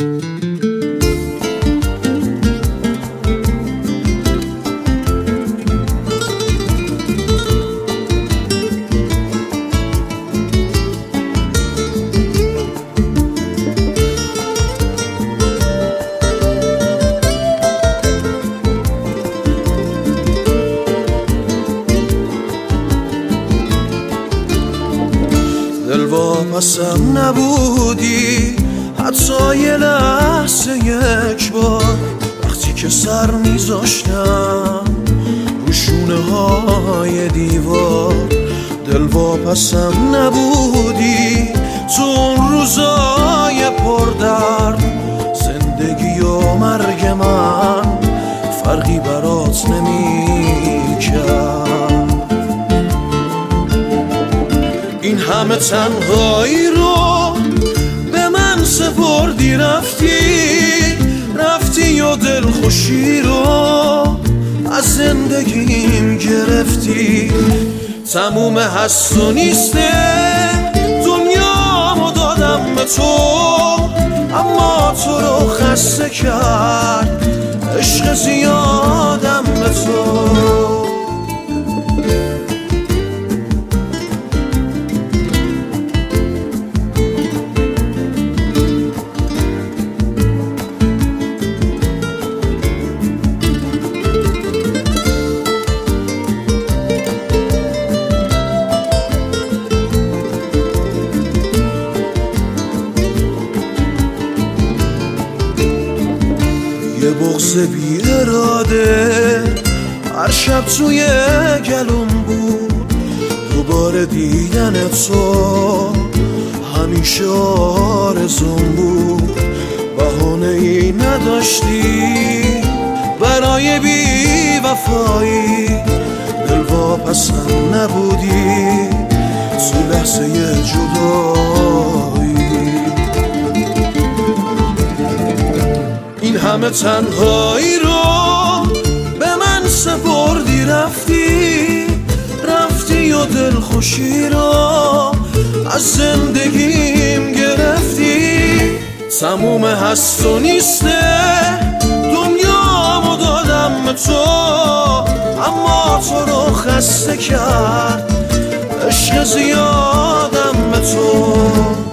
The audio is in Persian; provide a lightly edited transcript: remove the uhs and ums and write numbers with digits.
دلواپسم نبودی حتی یه لحظه یک بار، وقتی که سر میذاشتم رو شونه های دیوار. دلواپسم نبودی تو اون روزای پردرد، زندگی و مرگ من فرقی برات نمیکرد. این همه تنهایی رو به من سپردی، رفتی و دلخوشی رو از زندگیم گرفتی. تموم هست و نیسته دنیامو دادم به تو، اما تو رو خسته کرد عشق زیادم به تو. یه بغض بی اراده هر شب توی گلوم بود، دوباره دیدن تو همیشه آرزوم بود. بهانه ای نداشتی برای بی وفایی، دلواپسم نبودی تو لحظه جدایی. این همه تنهایی رو به من سپردی، رفتی و دلخوشی رو از زندگیم گرفتی. تموم هست و نیسته دنیامو دادم به تو، اما تو رو خسته کرد عشق زیادم به تو.